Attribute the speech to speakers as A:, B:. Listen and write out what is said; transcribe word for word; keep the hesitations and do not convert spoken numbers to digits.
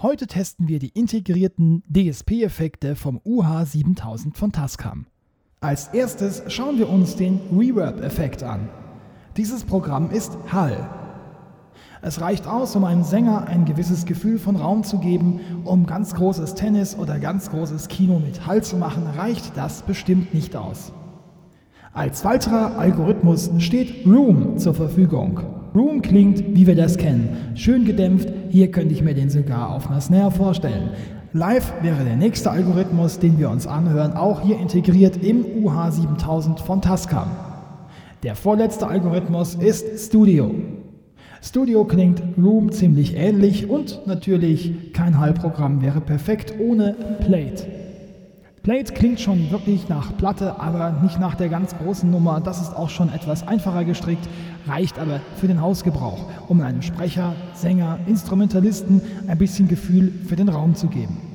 A: Heute testen wir die integrierten D S P-Effekte vom U H siebentausend von Tascam. Als erstes schauen wir uns den Reverb-Effekt an. Dieses Programm ist Hall. Es reicht aus, um einem Sänger ein gewisses Gefühl von Raum zu geben. Um ganz großes Tennis oder ganz großes Kino mit Hall zu machen, reicht das bestimmt nicht aus. Als weiterer Algorithmus steht Room zur Verfügung. Room klingt, wie wir das kennen, schön gedämpft. Hier könnte ich mir den sogar auf einer Snare vorstellen. Live wäre der nächste Algorithmus, den wir uns anhören, auch hier integriert im U H siebentausend von Tascam. Der vorletzte Algorithmus ist Studio. Studio klingt Room ziemlich ähnlich und natürlich kein Hallprogramm wäre perfekt ohne Plate. Plate klingt schon wirklich nach Platte, aber nicht nach der ganz großen Nummer. Das ist auch schon etwas einfacher gestrickt, reicht aber für den Hausgebrauch, um einem Sprecher, Sänger, Instrumentalisten ein bisschen Gefühl für den Raum zu geben.